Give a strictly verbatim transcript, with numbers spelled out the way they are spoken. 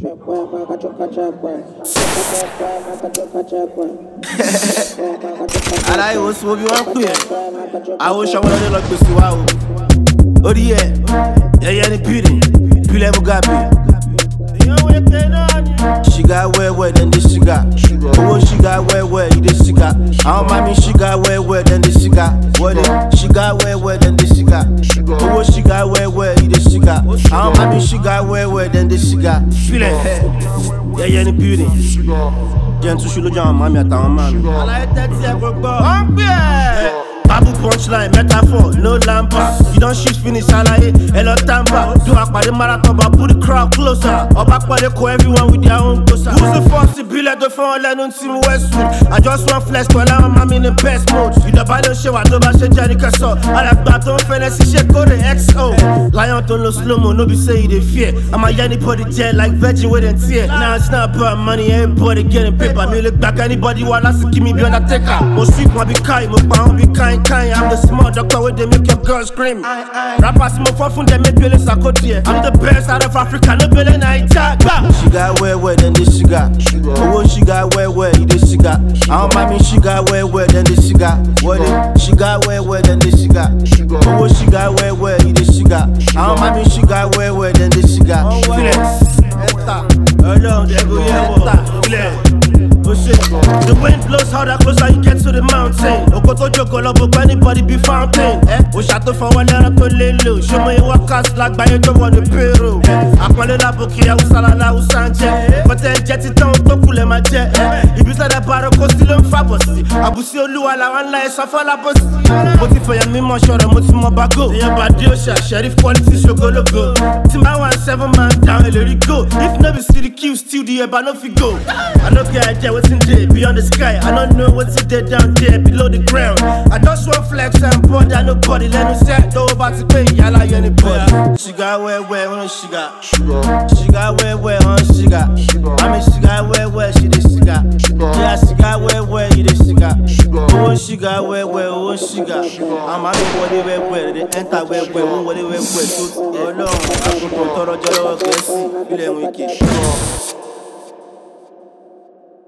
Aláyé wo sọ bí wọ́n pè ẹ́, àwọn oṣùwọ̀n ló lọ gbèsè wa o. Orí ẹ̀, yẹ̀yẹ́ ni Pidgin, Pile Mugabe. She got well well, then this she got. Oh, she got well well, you this she got. Our mommy she got well well, then this she got. What it? She got well well, then this she got. Oh, she got well well, you this she got. Our mommy she got well well, then this she got. Feel it? Yeah, yeah, the beauty. Gentle should look on mommy at our man. I like that, yeah, Babu punchline, metaphor, no lamper. You don't shoot finish, alaye, hello tamba. Do a party marathon, but put the crowd closer. Or back by the co, everyone with their own closer. Who's the first to be like the phone, let on team Westwood? I just want flex to allow my in the best mode. You the body show, I don't bash Jerry Casso. I like Baton Fennessy, shake go the X O. Lion don't no slow mo, no be say they fear. I'm a yanny body jet like Virgin with a tear. Now it's not about money, everybody getting paper. Me look back, anybody while I see me be undertaker. Most sweet, my be kind, my pound be kind. I'm the small doctor where they make your girl scream. Rappers more fun from them make you listen. I'm the best out of Africa, no belly night. She got well well, then this she got. Oh, she got well well, this she got. Our mommy she got well well, then this she got. What it? She got well well, then this she got. Oh, she got well well, this she got. Our mommy she got well well, then this she got. Flex, enter, alone, everywhere, flex. The wind blows harder closer you get to the mountain. Okoto joko lobo anybody be fountain. Eh? O shato for one letter to lelo. Show me your workers like by your job on the payroll. Akmale la boki ya usala la usanje. Kote jet it on to kule ma jet. Ibisa da baro ko still fabosi. Abusi oluwa la wan la safa la bosi. Moti for ya mi mo shore moti mo bago. Your body o sha sheriff quality shogo logo. Timba one seven man down let it go. If no be see the queue still the eba no fi go. I don't care what's in there beyond the sky. I don't know what's in there down there below the ground. I just want flex and bother nobody. Let me say though about to pay yalla anybody. She got well well on she got. She got well well on she got. I mean she got well well she did she got. Yeah she got well well you did she got. Oh she got well well oh she got. I'm happy for the well well they enter well well what they well well. Oh no, I'm going to throw the jolly okay see. Feel wicked.